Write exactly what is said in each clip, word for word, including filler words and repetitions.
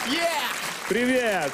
Yeah! Привет!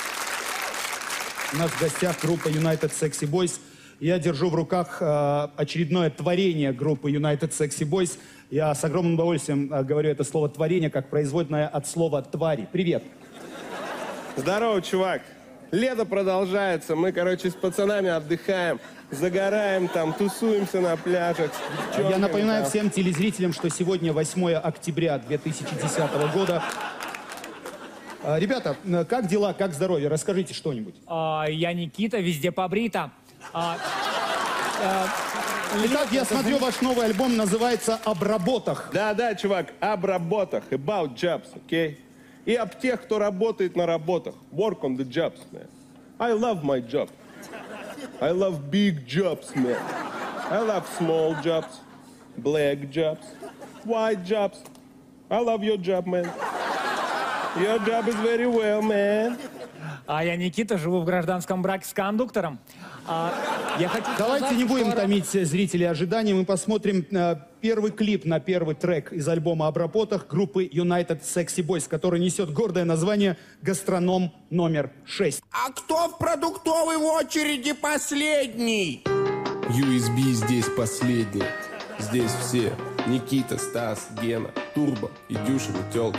У нас в гостях группа United Sexy Boys. Я держу в руках э, очередное творение группы United Sexy Boys. Я с огромным удовольствием э, говорю это слово «творение» как производное от слова «твари». Привет! Здорово, чувак. Лето продолжается. Мы, короче, с пацанами отдыхаем, загораем там, тусуемся на пляжах. Я напоминаю там. всем телезрителям, что сегодня восьмое октября две тысячи десятого года. Э, ребята, э, как дела, как здоровье? Расскажите что-нибудь. А, я Никита, везде побрита. А, а, Итак, я смотрю, ваш новый альбом называется «Обработах». Да-да, чувак, об работах, about jobs, окей? Okay? И об тех, кто работает на работах. Work on the jobs, man. I love my job. I love big jobs, man. I love small jobs, black jobs, white jobs. I love your job, man. Your job is very well, man. а я Никита, живу в гражданском браке с кондуктором. А, я хочу Давайте сказать, не будем что... томить зрителей ожиданием. Мы посмотрим э, первый клип на первый трек из альбома «Об работах» группы United Sexy Boys, который несет гордое название «Гастроном номер шесть». А кто в продуктовой очереди последний? ю эс би здесь последний. Здесь все. Никита, Стас, Гена, Турбо и Дюшин и Тёлка.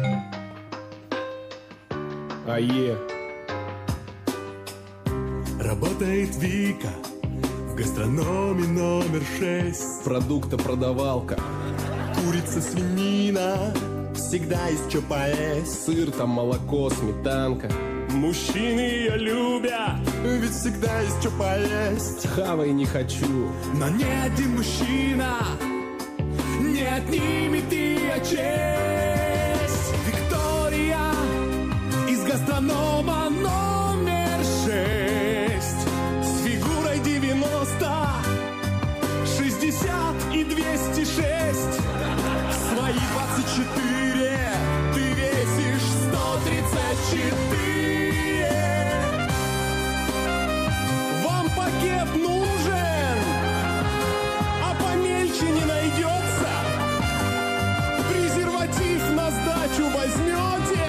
Ае. Работает Вика в гастрономе номер шесть. Продуктопродавалка. Курица, свинина, всегда есть что поесть. Сыр, там молоко, сметанка. Мужчины ее любят, ведь всегда есть что поесть. Хавай не хочу. Но ни один мужчина не отнимет ее честь. Виктория из гастронома номер шесть. С фигурой девяносто, шестьдесят и двести шесть. В свои двадцать четыре ты весишь сто тридцать четыре. Вам пакет нужен, а помельче не найдется. Презерватив на сдачу возьмете.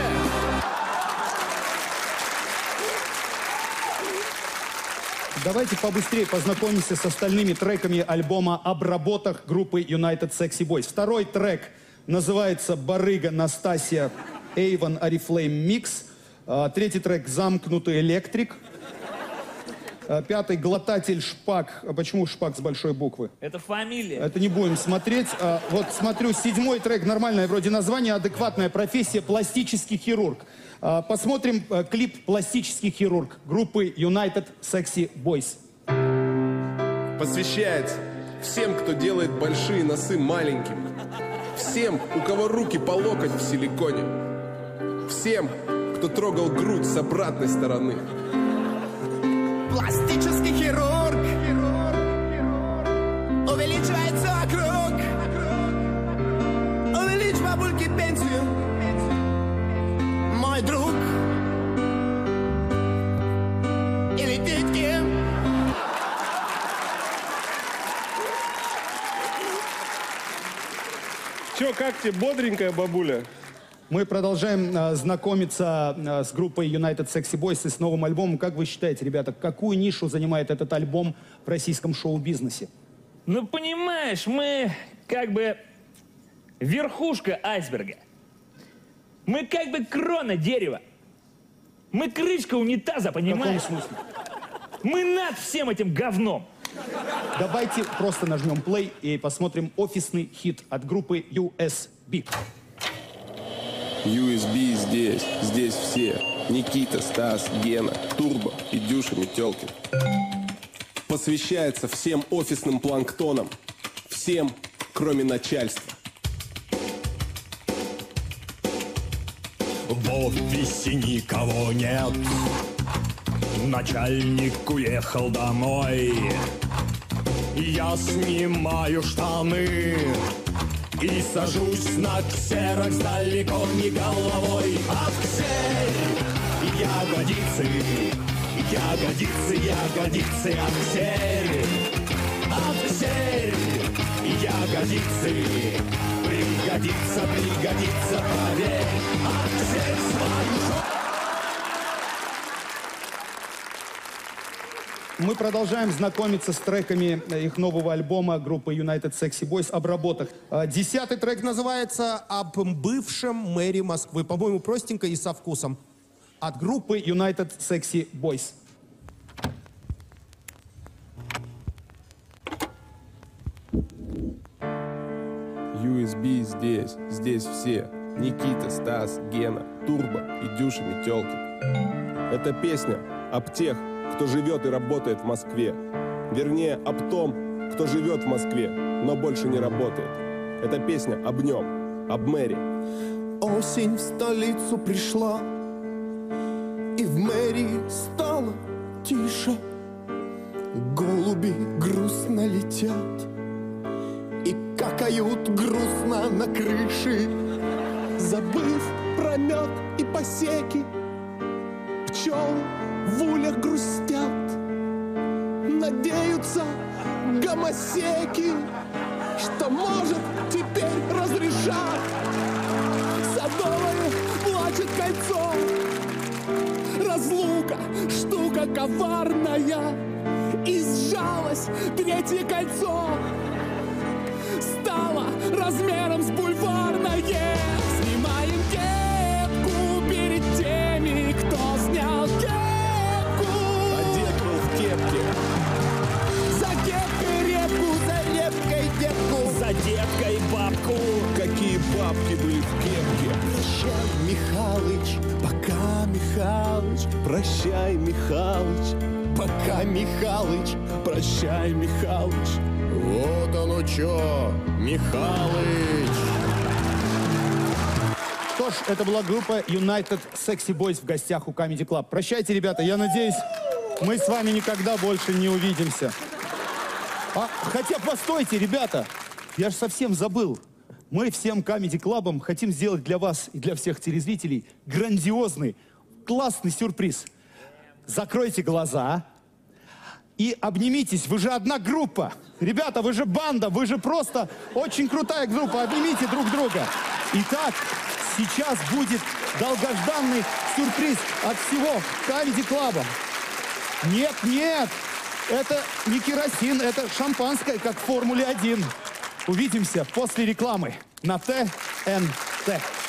Давайте побыстрее познакомимся с остальными треками альбома «Об работах» группы United Sexy Boys. Второй трек называется «Барыга Настасья Эйвон Орифлейм Микс». А, Третий трек «Замкнутый электрик». А, Пятый «Глотатель шпаг». А почему шпаг с большой буквы? Это фамилия. Это не будем смотреть. А, Вот смотрю, седьмой трек, нормальное вроде название, адекватная профессия, пластический хирург. А, Посмотрим а, клип «Пластический хирург» группы United Sexy Boys. Посвящается всем, кто делает большие носы маленькими. Всем, у кого руки по локоть в силиконе. Всем, кто трогал грудь с обратной стороны. Пластический хирург увеличивается вокруг. Увеличь бабульке пенсию, мой друг. Или тетки. Чё, как тебе, бодренькая бабуля? Мы продолжаем э, знакомиться э, с группой United Sexy Boys и с новым альбомом. Как вы считаете, ребята, какую нишу занимает этот альбом в российском шоу-бизнесе? Ну, понимаешь, мы как бы верхушка айсберга. Мы как бы крона дерева. Мы крышка унитаза, В каком понимаешь? смысле? Мы над всем этим говном. Давайте просто нажмем play и посмотрим офисный хит от группы ю эс би. ю эс би здесь. Здесь все. Никита, Стас, Гена, Турбо и Дюшин и Тёлкин. Посвящается всем офисным планктонам. Всем, кроме начальства. В офисе никого нет. Начальник уехал домой. Я снимаю штаны и сажусь на ксерокс далеко не головой. Аксель, ягодицы, ягодицы, ягодицы, аксель, аксель, ягодицы. Пригодится, пригодится, поверь. Аксель свою мы продолжаем знакомиться с треками их нового альбома группы United Sexy Boys «Обработах». А, Десятый трек называется «Об бывшем мэре Москвы». По-моему, простенько и со вкусом. От группы United Sexy Boys. ю эс би здесь, здесь все. Никита, Стас, Гена, Турбо и Дюша Метелкин. Это песня об тех, кто живет и работает в Москве. Вернее, об том, кто живет в Москве, но больше не работает. Это песня об нем, об мэре. Осень в столицу пришла, и в мэрии стало тише. Голуби грустно летят и какают грустно на крыше. Забыв про мед и посеки, пчелы в ульях грустят. Надеются гомосеки, что может теперь разрешать. Садовое плачет кольцо, разлука штука коварная, и сжалось третье кольцо, стало размером с бульварное. Снимаем кепку перед теми, кто снял кепку. Одет был в кепке. За кепкой репку, за репкой депку, За деткой бабку. Какие бабки были в кепке. Прощай, Михалыч, пока, Михалыч, прощай, Михалыч, пока, Михалыч, прощай, Михалыч. Вот оно чё, Михалыч. Что ж, это была группа United Sexy Boys в гостях у Comedy Club. Прощайте, ребята, я надеюсь, мы с вами никогда больше не увидимся. А, хотя, постойте, ребята, я же совсем забыл. Мы всем Comedy Club'ом хотим сделать для вас и для всех телезрителей грандиозный, классный сюрприз. Закройте глаза и обнимитесь. Вы же одна группа. Ребята, вы же банда, вы же просто очень крутая группа. Обнимите друг друга. Итак, сейчас будет долгожданный сюрприз от всего Comedy Club'а. Нет, нет, это не керосин, это шампанское, как в Формуле один. Увидимся после рекламы на Т Н Т.